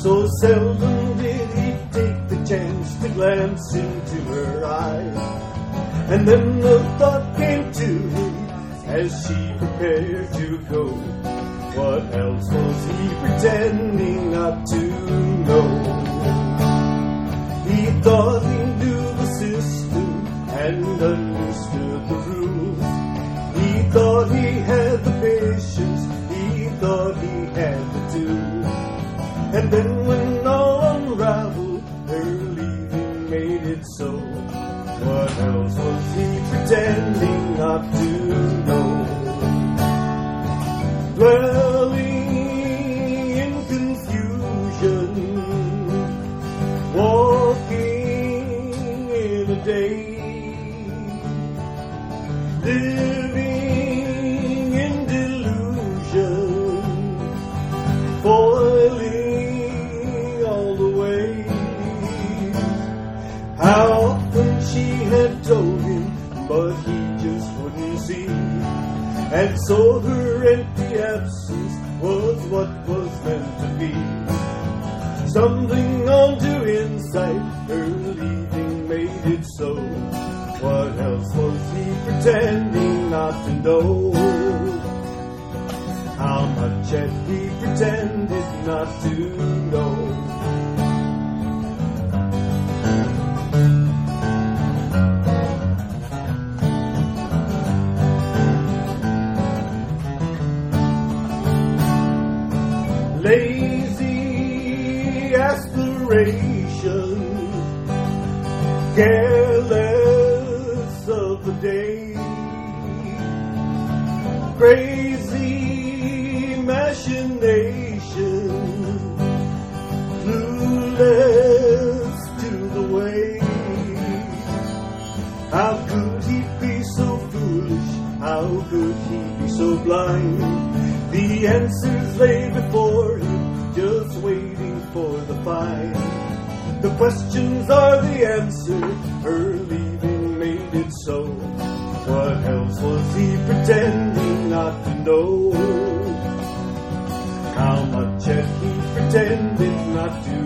So seldom did he take the chance to glance into her eyes. And then the thought came to him as she prepared to go. What else was he pretending not to know? He thought he knew the system and understood the rules. He thought he had the patience, he thought he had the tools. And then when all unraveled, her leaving made it so. What else was he pretending not to know? Dwelling in confusion, walking in a daze, living in delusion, foiling all the ways. How often she had told him, but he just wouldn't see. And so her empty absence was what was meant to be. Stumbling onto insight, her leaving made it so. What else was he pretending not to know? How much had he pretended not to know? Lazy aspiration, careless of the day, crazy machination, clueless to the way. How could he be so foolish? How could he be so blind? The answers lay before him, just waiting for the find. The questions are the answer, her leaving made it so. What else was he pretending not to know? How much had he pretended not to